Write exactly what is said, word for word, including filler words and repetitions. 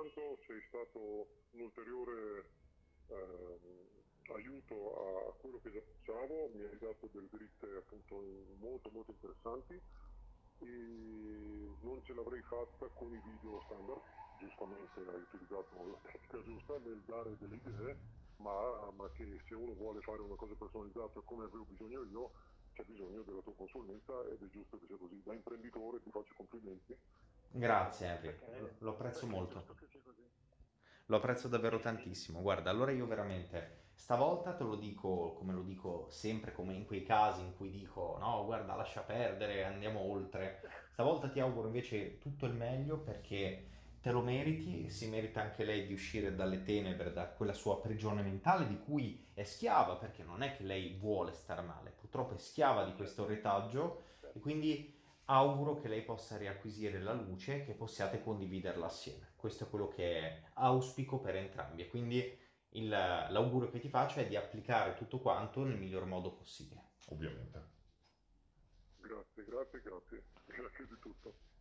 intanto sei stato un ulteriore ehm, aiuto a, a quello che già facciamo, mi hai dato delle dritte appunto molto molto interessanti e non ce l'avrei fatta con i video standard, giustamente hai utilizzato la tecnica giusta nel dare delle idee, ma, ma che se uno vuole fare una cosa personalizzata come avevo bisogno io, c'è bisogno della tua consulenza ed è giusto che sia così. Da imprenditore ti faccio complimenti Grazie Henry, lo perché, lo apprezzo perché è molto. giusto che sia così. Lo apprezzo davvero tantissimo. Guarda, allora io veramente, stavolta te lo dico come lo dico sempre, come in quei casi in cui dico, no, guarda, lascia perdere, andiamo oltre. Stavolta ti auguro invece tutto il meglio perché te lo meriti, si merita anche lei di uscire dalle tenebre, da quella sua prigione mentale di cui è schiava, perché non è che lei vuole star male, purtroppo è schiava di questo Certo, retaggio e certo. quindi auguro che lei possa riacquisire la luce e che possiate condividerla assieme. Questo è quello che auspico per entrambi e quindi il- l'augurio che ti faccio è di applicare tutto quanto nel miglior modo possibile, ovviamente. Grazie, grazie, grazie. Grazie di tutto.